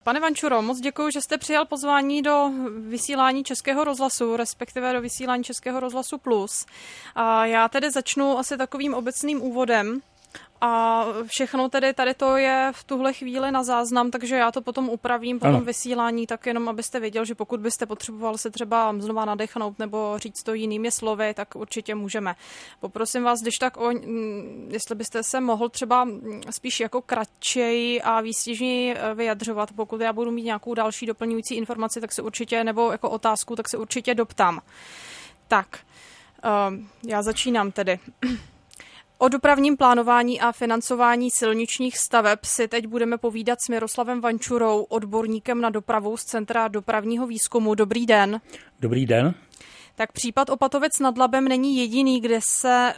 Pane Vančuro, moc děkuji, že jste přijal pozvání do vysílání Českého rozhlasu, respektive do vysílání Českého rozhlasu Plus. A já tedy začnu asi takovým obecným úvodem. A všechno tedy tady to je v tuhle chvíli na záznam, takže já to potom upravím po tom vysílání, tak jenom abyste věděl, že pokud byste potřeboval se třeba znova nadechnout nebo říct to jinými slovy, tak určitě můžeme. Poprosím vás, když tak, jestli byste se mohl třeba spíš jako kratčej a výstižněji vyjadřovat, pokud já budu mít nějakou další doplňující informaci, tak se určitě, nebo jako otázku, tak se určitě doptám. Tak, já začínám tedy. O dopravním plánování a financování silničních staveb si teď budeme povídat s Miroslavem Vančurou, odborníkem na dopravu z Centra dopravního výzkumu. Dobrý den. Dobrý den. Tak případ Opatovec nad Labem není jediný, kde se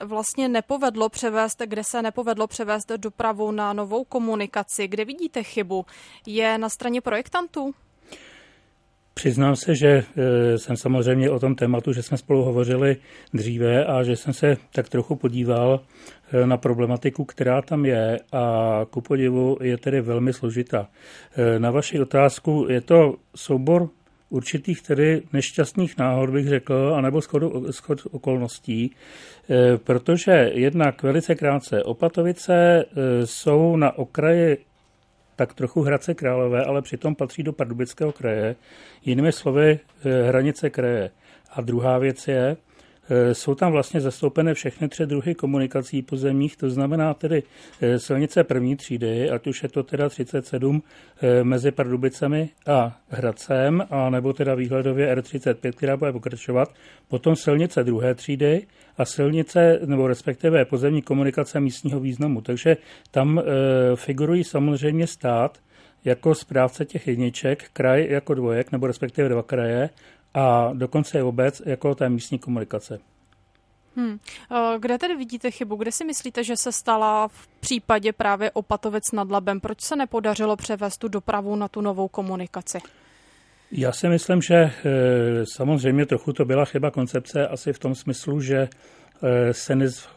nepovedlo převést dopravu na novou komunikaci. Kde vidíte chybu? Je na straně projektantů? Přiznám se, že jsem samozřejmě o tom tématu, že jsme spolu hovořili dříve a že jsem se tak trochu podíval na problematiku, která tam je a ku podivu je tedy velmi složitá. Na vaši otázku je to soubor určitých tedy nešťastných náhod, bych řekl, anebo schod okolností, protože jednak velice krátce Opatovice jsou na okraji tak trochu Hradce Králové, ale přitom patří do Pardubického kraje, jinými slovy hranice kraje. A druhá věc je, jsou tam vlastně zastoupené všechny 3 druhy komunikací pozemních, to znamená tedy silnice první třídy, ať už je to teda 37 mezi Pardubicemi a Hradcem, a nebo teda výhledově R35, která bude pokračovat, potom silnice druhé třídy a silnice, nebo respektive pozemní komunikace místního významu. Takže tam figurují samozřejmě stát jako správce těch jedniček, kraj jako dvojek, nebo respektive 2 kraje, a dokonce je obec jako té místní komunikace. Kde tedy vidíte chybu? Kde si myslíte, že se stala v případě právě Opatovec nad Labem? Proč se nepodařilo převést tu dopravu na tu novou komunikaci? Já si myslím, že samozřejmě trochu to byla chyba koncepce, asi v tom smyslu, že se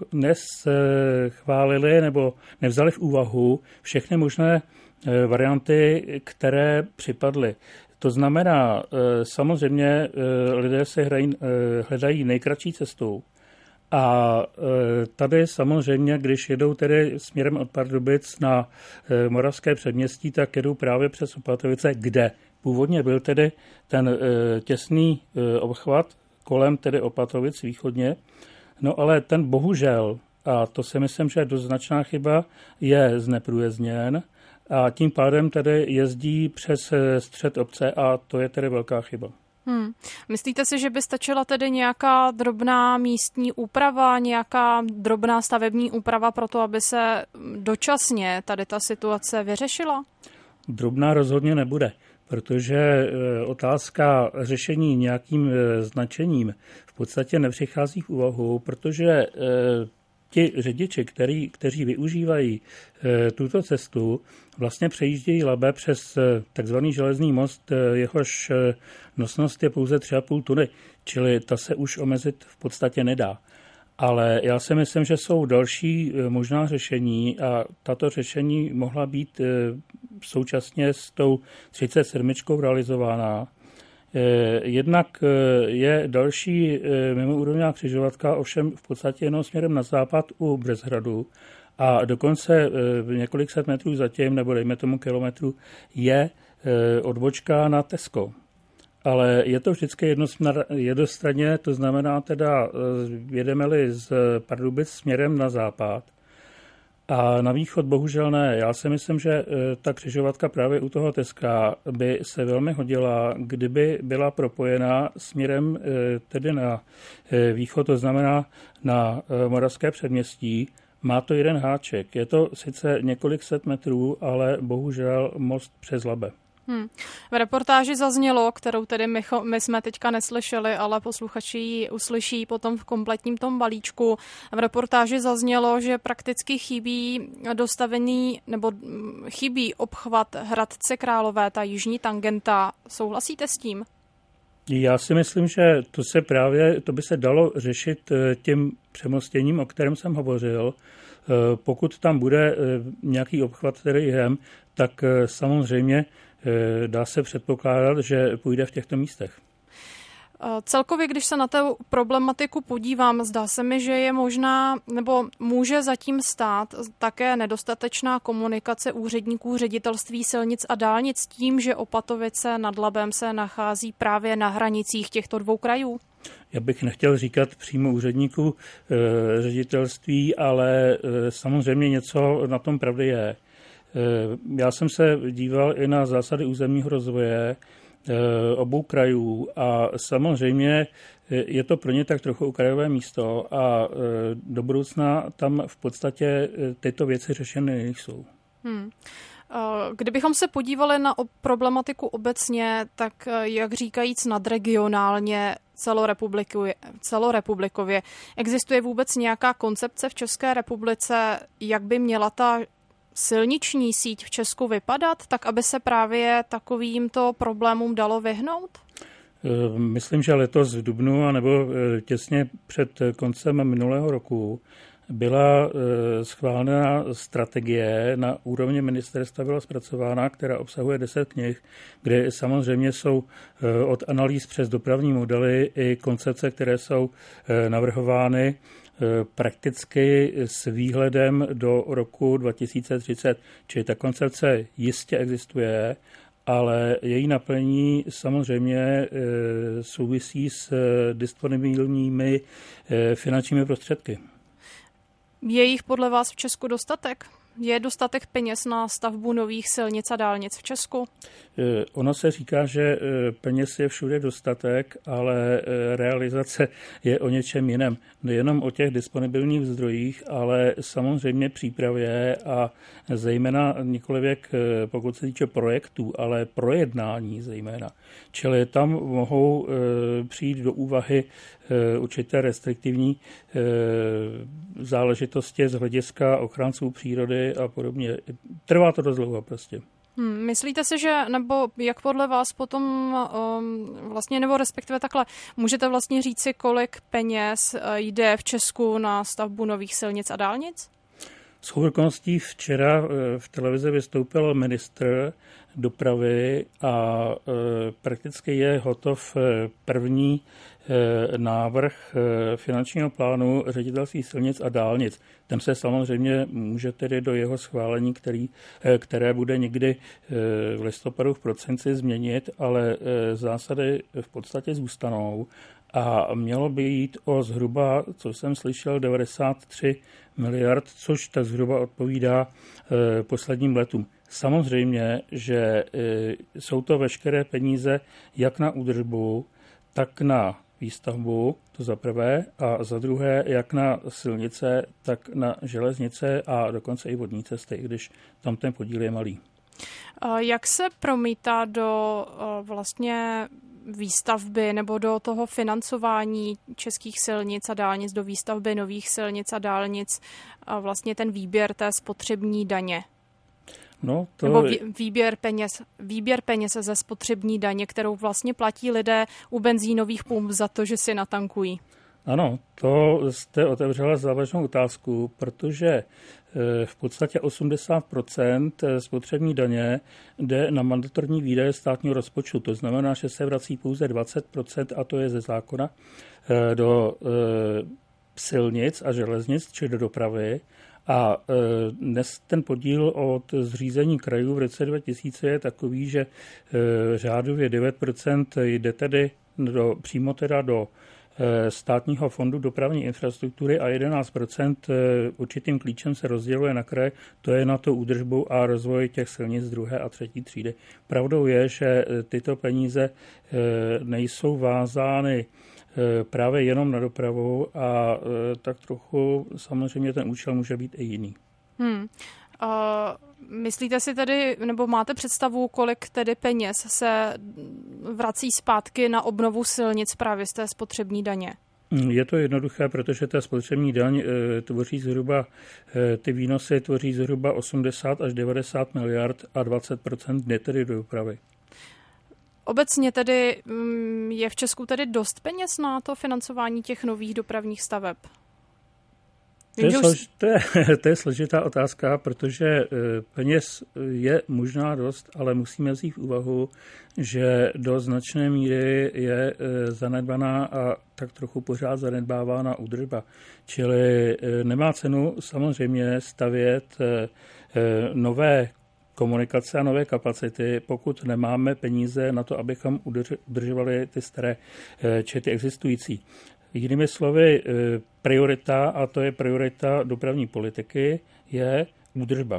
neschválili nebo nevzali v úvahu všechny možné varianty, které připadly. To znamená, samozřejmě lidé se hledají nejkratší cestou a tady samozřejmě, když jedou tedy směrem od Pardubic na Moravské předměstí, tak jedou právě přes Opatovice, kde původně byl tedy ten těsný obchvat kolem tedy Opatovic východně, no ale ten bohužel, a to si myslím, že je dost značná chyba, je zneprůjezdněn, a tím pádem tedy jezdí přes střed obce a to je tedy velká chyba. Myslíte si, že by stačila tedy nějaká drobná místní úprava, nějaká drobná stavební úprava pro to, aby se dočasně tady ta situace vyřešila? Drobná rozhodně nebude, protože otázka řešení nějakým značením v podstatě nepřichází v úvahu, protože ti řidiči, kteří využívají tuto cestu, vlastně přejíždějí Labe přes takzvaný železný most, jehož nosnost je pouze 3,5 tuny, čili ta se už omezit v podstatě nedá. Ale já si myslím, že jsou další možná řešení a tato řešení mohla být současně s tou 37 realizována. Jednak je další mimoúrovňová křižovatka, ovšem v podstatě jenom směrem na západ u Březhradu a dokonce několik set metrů zatím, nebo dejme tomu kilometru, je odbočka na Tesco. Ale je to vždycky jednostranně, to znamená teda jedeme-li z Pardubic směrem na západ, a na východ bohužel ne. Já si myslím, že ta křižovatka právě u toho Teska by se velmi hodila, kdyby byla propojena směrem tedy na východ, to znamená na Moravské předměstí. Má to jeden háček. Je to sice několik set metrů, ale bohužel most přes Labe. V reportáži zaznělo, kterou tedy my jsme teďka neslyšeli, ale posluchači ji uslyší potom v kompletním tom balíčku. V reportáži zaznělo, že prakticky chybí dostavený nebo chybí obchvat Hradce Králové, ta jižní tangenta. Souhlasíte s tím? Já si myslím, že to by se dalo řešit tím přemostěním, o kterém jsem hovořil. Pokud tam bude nějaký obchvat, který tak samozřejmě dá se předpokládat, že půjde v těchto místech. Celkově, když se na tu problematiku podívám, zdá se mi, že je možná, nebo může zatím stát také nedostatečná komunikace úředníků Ředitelství silnic a dálnic tím, že Opatovice nad Labem se nachází právě na hranicích těchto dvou krajů. Já bych nechtěl říkat přímo úředníků ředitelství, ale samozřejmě něco na tom pravdy je. Já jsem se díval i na zásady územního rozvoje obou krajů a samozřejmě je to pro ně tak trochu okrajové místo a do budoucna tam v podstatě tyto věci řešeny nejsou. Kdybychom se podívali na problematiku obecně, tak jak říkajíc nadregionálně celorepublikově, existuje vůbec nějaká koncepce v České republice, jak by měla ta silniční síť v Česku vypadat, tak aby se právě takovýmto problémům dalo vyhnout? Myslím, že letos v dubnu nebo těsně před koncem minulého roku byla schválena strategie na úrovni ministerstva, byla zpracována, která obsahuje 10 knih, kde samozřejmě jsou od analýz přes dopravní modely i koncepce, které jsou navrhovány prakticky s výhledem do roku 2030. Čili ta koncepce jistě existuje, ale její naplnění samozřejmě souvisí s disponibilními finančními prostředky. Je jich podle vás v Česku dostatek? Je dostatek peněz na stavbu nových silnic a dálnic v Česku? Ono se říká, že peněz je všude dostatek, ale realizace je o něčem jiném. Nejenom o těch disponibilních zdrojích, ale samozřejmě přípravě a zejména nikolivěk, pokud se týče projektů, ale projednání zejména. Čili tam mohou přijít do úvahy určité restriktivní záležitosti z hlediska ochránců přírody a podobně. Trvá to dost dlouho prostě. Myslíte si, že, nebo jak podle vás potom vlastně, nebo respektive takhle, můžete vlastně říci, kolik peněz jde v Česku na stavbu nových silnic a dálnic? Shodou okolností včera v televizi vystoupil ministr dopravy a prakticky je hotov první návrh finančního plánu Ředitelství silnic a dálnic. Ten se samozřejmě může tedy do jeho schválení, které bude někdy v listopadu v prosinci změnit, ale zásady v podstatě zůstanou a mělo by jít o zhruba, co jsem slyšel, 93 miliard, což tak zhruba odpovídá posledním letům. Samozřejmě, že jsou to veškeré peníze jak na údržbu, tak na výstavbu, to za prvé, a za druhé jak na silnice, tak na železnice a dokonce i vodní cesty, když tam ten podíl je malý. Jak se promítá do vlastně výstavby nebo do toho financování českých silnic a dálnic, do výstavby nových silnic a dálnic a vlastně ten výběr té spotřební daně? No, to... Nebo výběr peněz ze spotřební daně, kterou vlastně platí lidé u benzínových pump za to, že si natankují. Ano, to jste otevřela závažnou otázku, protože v podstatě 80% spotřební daně jde na mandatorní výdaje státního rozpočtu. To znamená, že se vrací pouze 20%, a to je ze zákona, do silnic a železnic, či do dopravy. A dnes ten podíl od zřízení krajů v roce 2000 je takový, že řádově 9% jde tedy přímo do státního fondu dopravní infrastruktury a 11% určitým klíčem se rozděluje na kraje, to je na to údržbu a rozvoj těch silnic druhé a třetí třídy. Pravdou je, že tyto peníze nejsou vázány právě jenom na dopravu a tak trochu samozřejmě ten účel může být i jiný. Myslíte si tedy, nebo máte představu, kolik tedy peněz se vrací zpátky na obnovu silnic právě z té spotřební daně? Je to jednoduché, protože ta spotřební daň tvoří zhruba, ty výnosy tvoří zhruba 80 až 90 miliard a 20% jde tedy do dopravy. Obecně tedy je v Česku tedy dost peněz na to financování těch nových dopravních staveb? To je složitá otázka, protože peněz je možná dost, ale musíme vzít v úvahu, že do značné míry je zanedbaná a tak trochu pořád zanedbávána údržba. Čili nemá cenu samozřejmě stavět nové komunikace a nové kapacity, pokud nemáme peníze na to, abychom udržovali ty staré či ty existující. Jinými slovy, priorita, a to je priorita dopravní politiky, je údržba.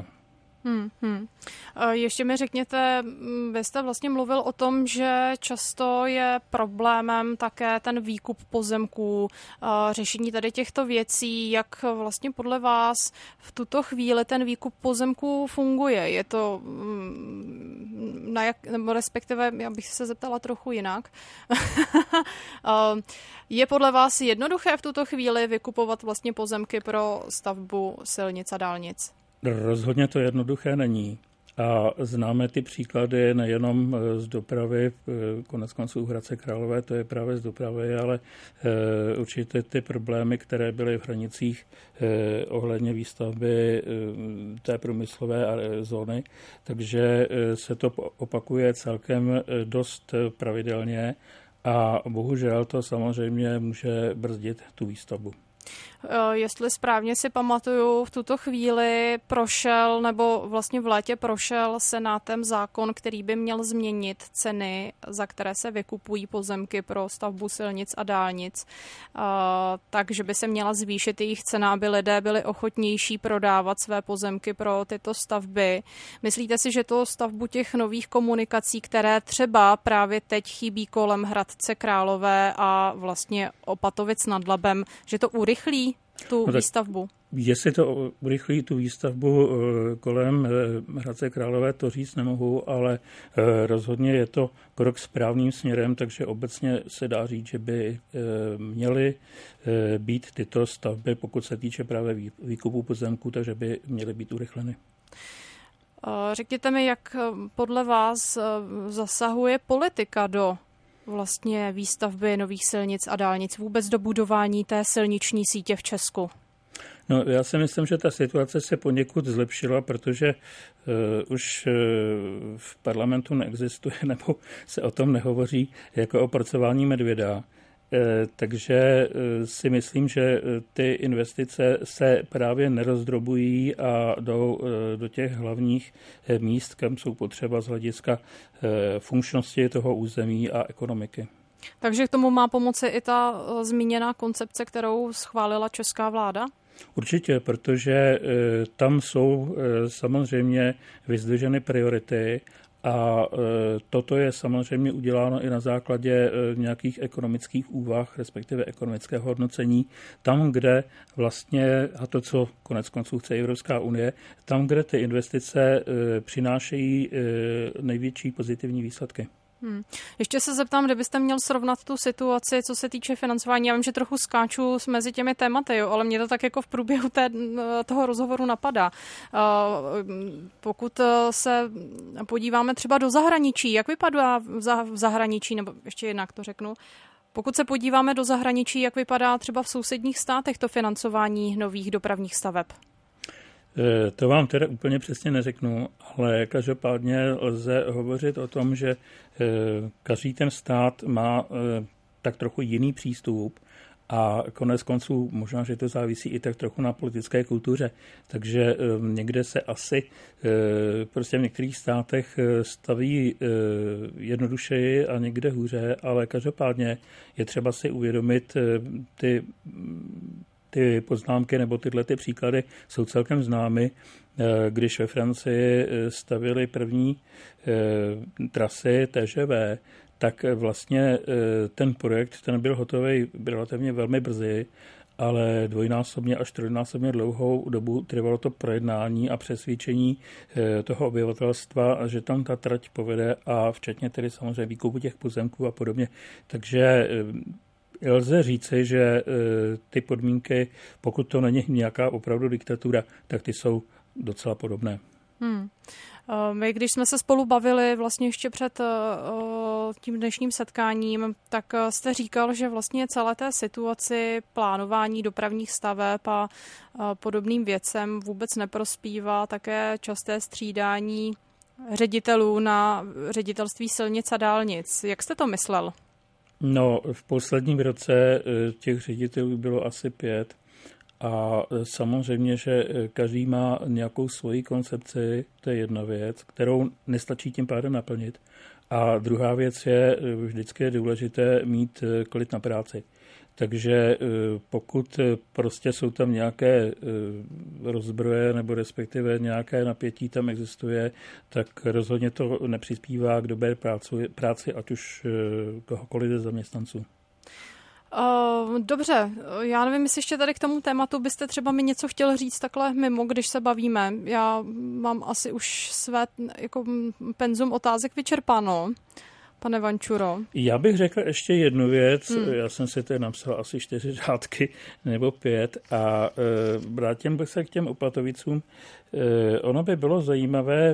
Ještě mi řekněte, vy jste vlastně mluvil o tom, že často je problémem také ten výkup pozemků, řešení tady těchto věcí. Jak vlastně podle vás v tuto chvíli ten výkup pozemků funguje? Je to, nebo respektive, já bych se zeptala trochu jinak, je podle vás jednoduché v tuto chvíli vykupovat vlastně pozemky pro stavbu silnic a dálnic? Rozhodně to jednoduché není. A známe ty příklady nejenom z dopravy, koneckonců Hradce Králové, to je právě z dopravy, ale určitě ty problémy, které byly v hranicích ohledně výstavby té průmyslové zóny, takže se to opakuje celkem dost pravidelně a bohužel to samozřejmě může brzdit tu výstavbu. Jestli správně si pamatuju, v tuto chvíli prošel, nebo vlastně v létě prošel Senátem zákon, který by měl změnit ceny, za které se vykupují pozemky pro stavbu silnic a dálnic. Takže by se měla zvýšit jejich cena, aby lidé byli ochotnější prodávat své pozemky pro tyto stavby. Myslíte si, že to stavbu těch nových komunikací, které třeba právě teď chybí kolem Hradce Králové a vlastně Opatovic nad Labem, že to urychlí tu výstavbu? Jestli to urychlí tu výstavbu kolem Hradce Králové, to říct nemohu, ale rozhodně je to krok správným směrem, takže obecně se dá říct, že by měly být tyto stavby, pokud se týče právě výkupu pozemků, takže by měly být urychleny. Řekněte mi, jak podle vás zasahuje politika do vlastně výstavby nových silnic a dálnic, vůbec do budování té silniční sítě v Česku? No, já si myslím, že ta situace se poněkud zlepšila, protože už v parlamentu neexistuje, nebo se o tom nehovoří jako o porcování medvěda. Takže si myslím, že ty investice se právě nerozdrobují a jdou do těch hlavních míst, kam jsou potřeba z hlediska funkčnosti toho území a ekonomiky. Takže k tomu má pomoci i ta zmíněná koncepce, kterou schválila česká vláda? Určitě, protože tam jsou samozřejmě vyzdviženy priority a toto je samozřejmě uděláno i na základě nějakých ekonomických úvah, respektive ekonomického hodnocení, tam, kde vlastně, a to, co konec konců chce Evropská unie, tam, kde ty investice přinášejí největší pozitivní výsledky. Ještě se zeptám, kdybyste měl srovnat tu situaci, co se týče financování. Já vím, že trochu skáču mezi těmi tématy, jo, ale mě to tak jako v průběhu toho rozhovoru napadá. Pokud se podíváme třeba do zahraničí, jak vypadá v zahraničí, nebo ještě jinak to řeknu, pokud se podíváme do zahraničí, jak vypadá třeba v sousedních státech to financování nových dopravních staveb? To vám teda úplně přesně neřeknu, ale každopádně lze hovořit o tom, že každý ten stát má tak trochu jiný přístup a konec konců možná, že to závisí i tak trochu na politické kultuře. Takže někde se asi prostě v některých státech staví jednodušeji a někde hůře, ale každopádně je třeba si uvědomit ty poznámky nebo tyhle ty příklady jsou celkem známy, když ve Francii stavili první trasy TGV, tak vlastně ten projekt ten byl hotový relativně velmi brzy, ale dvojnásobně až trojnásobně dlouhou dobu trvalo to projednání a přesvědčení toho obyvatelstva, že tam ta trať povede a včetně tedy samozřejmě výkupu těch pozemků a podobně. Takže lze říci, že ty podmínky, pokud to není nějaká opravdu diktatura, tak ty jsou docela podobné. My, když jsme se spolu bavili vlastně ještě před tím dnešním setkáním, tak jste říkal, že vlastně celé té situaci plánování dopravních staveb a podobným věcem vůbec neprospívá také časté střídání ředitelů na ředitelství silnic a dálnic. Jak jste to myslel? No, v posledním roce těch ředitelů bylo asi 5 a samozřejmě, že každý má nějakou svoji koncepci, to je jedna věc, kterou nestačí tím pádem naplnit. A druhá věc je, vždycky je důležité mít klid na práci. Takže pokud prostě jsou tam nějaké rozbroje nebo respektive nějaké napětí tam existuje, tak rozhodně to nepřispívá k dobré práci, ať už kohokoliv ze zaměstnanců. Dobře, já nevím, jestli ještě tady k tomu tématu byste třeba mi něco chtěl říct takhle mimo, když se bavíme. Já mám asi už své jako penzum otázek vyčerpáno. Pane Vančuro. Já bych řekl ještě jednu věc. Já jsem si tady napsal asi 4 řádky nebo 5 a vrátím bych se k těm Opatovicům. Ono by bylo zajímavé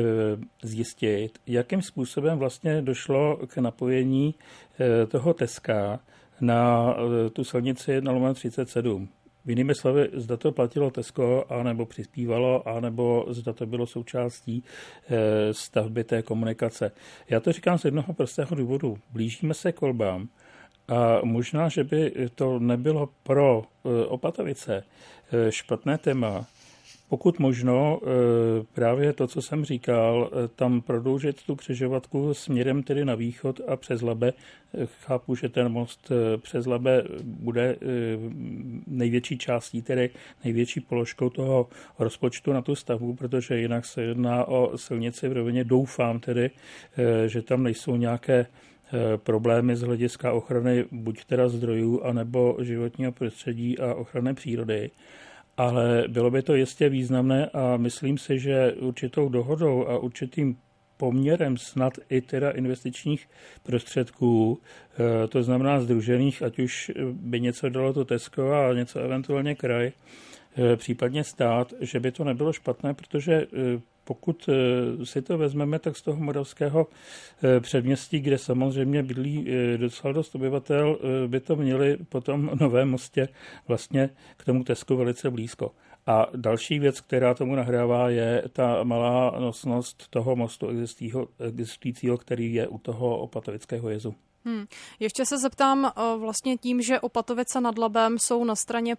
zjistit, jakým způsobem vlastně došlo k napojení toho Teska na tu silnici 1/37. Jinými slovy, zda to platilo Tesco, anebo přispívalo, anebo zda to bylo součástí stavby té komunikace. Já to říkám z jednoho prostého důvodu. Blížíme se k volbám a možná, že by to nebylo pro Opatovice špatné téma, pokud možno právě to, co jsem říkal, tam prodloužit tu křižovatku směrem tedy na východ a přes Labe. Chápu, že ten most přes Labe bude největší částí, tedy největší položkou toho rozpočtu na tu stavbu, protože jinak se jedná o silnici v rovině. Doufám tedy, že tam nejsou nějaké problémy z hlediska ochrany buď teda zdrojů, anebo životního prostředí a ochrany přírody. Ale bylo by to jistě významné a myslím si, že určitou dohodou a určitým poměrem snad i teda investičních prostředků, to znamená sdružených, ať už by něco dalo to Tesco a něco eventuálně kraj, případně stát, že by to nebylo špatné, protože pokud si to vezmeme, tak z toho moravského předměstí, kde samozřejmě bydlí docela dost obyvatel, by to měli po tom Novém Mostě vlastně k tomu Tesku velice blízko. A další věc, která tomu nahrává, je ta malá nosnost toho mostu existujícího, který je u toho Opatovického jezu. Ještě se zeptám vlastně tím, že Opatovice nad Labem jsou na straně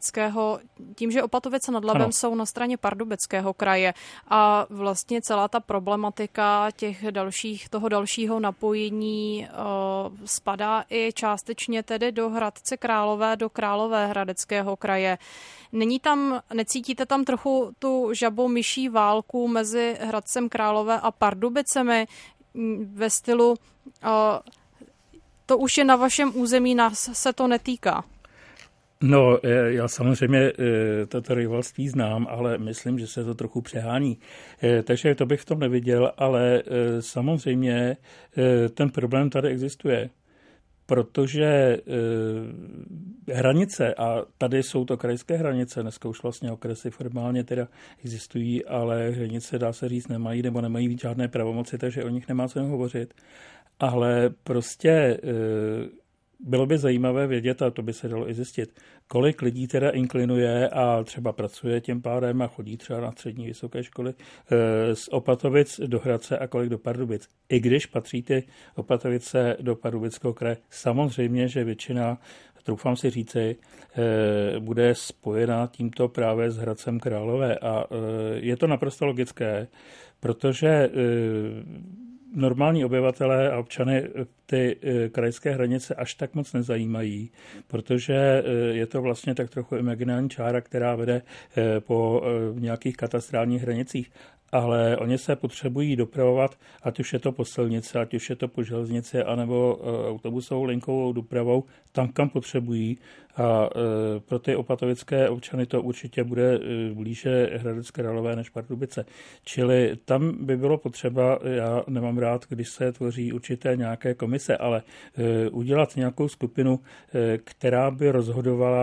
Pardubického kraje a vlastně celá ta problematika toho dalšího napojení spadá i částečně tedy do Hradce Králové, do Královéhradeckého kraje. Necítíte tam trochu tu žabomyší válku mezi Hradcem Králové a Pardubicemi ve stylu to už je na vašem území, nás se to netýká? No, já samozřejmě toto rivalství znám, ale myslím, že se to trochu přehání. Takže to bych v tom neviděl, ale samozřejmě ten problém tady existuje. Protože hranice, a tady jsou to krajské hranice, dneska už vlastně okresy formálně teda existují, ale hranice, dá se říct, nemají nebo nemají žádné pravomoci, takže o nich nemá co hovořit. Ale prostě bylo by zajímavé vědět, a to by se dalo i zjistit, kolik lidí teda inklinuje a třeba pracuje tím pádem a chodí třeba na střední vysoké školy z Opatovic do Hradce a kolik do Pardubic. I když patří ty Opatovice do Pardubického kraje, samozřejmě, že většina, troufám si říci, bude spojená tímto právě s Hradcem Králové a je to naprosto logické, protože normální obyvatelé a občany ty krajské hranice až tak moc nezajímají, protože je to vlastně tak trochu imaginární čára, která vede po nějakých katastrálních hranicích. Ale oni se potřebují dopravovat, ať už je to po silnici, ať už je to po železnici, anebo autobusovou linkovou dopravou, tam, kam potřebují. A pro ty opatovické občany to určitě bude blíže Hradec Králové než Pardubice. Čili tam by bylo potřeba, já nemám rád, když se tvoří určité nějaké komise, ale udělat nějakou skupinu, která by rozhodovala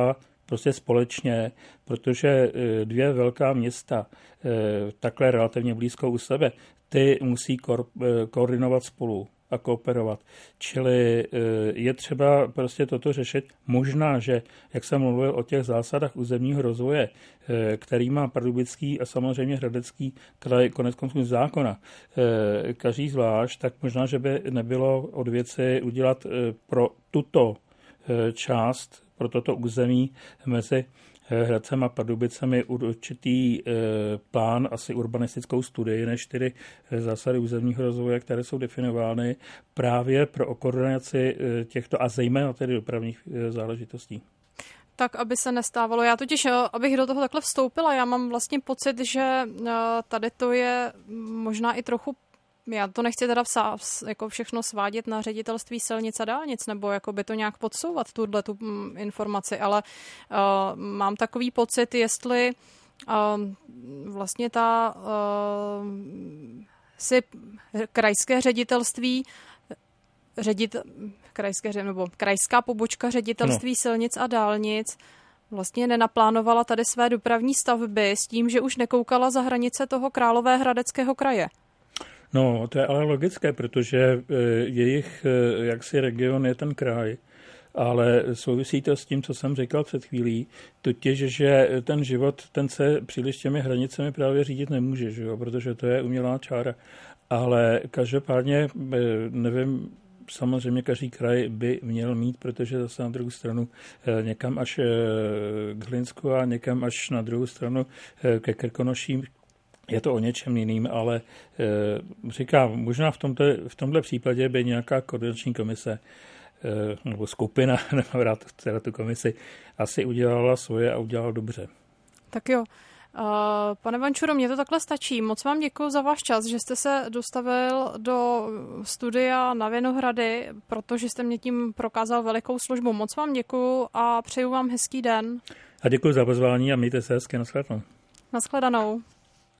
prostě společně, protože dvě velká města takhle relativně blízko u sebe, ty musí koordinovat spolu a kooperovat. Čili je třeba prostě toto řešit. Možná, že, jak jsem mluvil o těch zásadách územního rozvoje, který má Pardubický a samozřejmě Hradecký kraj koneckonců zákona, každý zvlášť, tak možná, že by nebylo od věci udělat pro tuto část, pro toto území mezi Hradcem a Pardubicemi určitý plán, asi urbanistickou studii, než 4 zásady územního rozvoje, které jsou definovány právě pro koordinaci těchto a zejména tedy dopravních záležitostí. Tak, aby se nestávalo. Já totiž, abych do toho takhle vstoupila, já mám vlastně pocit, že tady to je možná i trochu, já to nechci teda jako všechno svádět na ředitelství silnic a dálnic, nebo jako by to nějak podsouvat, tu informaci, ale mám takový pocit, jestli vlastně si krajské ředitelství krajská pobočka ředitelství silnic a dálnic vlastně nenaplánovala tady své dopravní stavby s tím, že už nekoukala za hranice toho Královéhradeckého kraje. No, to je ale logické, protože jejich jaksi region je ten kraj, ale souvisí to s tím, co jsem říkal před chvílí, totiž, že ten život, ten se příliš těmi hranicemi právě řídit nemůže, že jo? Protože to je umělá čára. Ale každopádně, nevím, samozřejmě každý kraj by měl mít, protože zase na druhou stranu někam až k Hlinsku a někam až na druhou stranu ke Krkonoším. Je to o něčem jiným, ale říkám, možná v tomhle případě by nějaká koordinační komise nebo skupina, nemám rád tu komisi, asi udělala svoje a udělala dobře. Tak jo. Pane Vančuro, mně to takhle stačí. Moc vám děkuji za váš čas, že jste se dostavil do studia na Vinohrady, protože jste mě tím prokázal velikou službu. Moc vám děkuji a přeju vám hezký den. A děkuji za pozvání a mějte se hezky. Nashledanou. Nashledanou.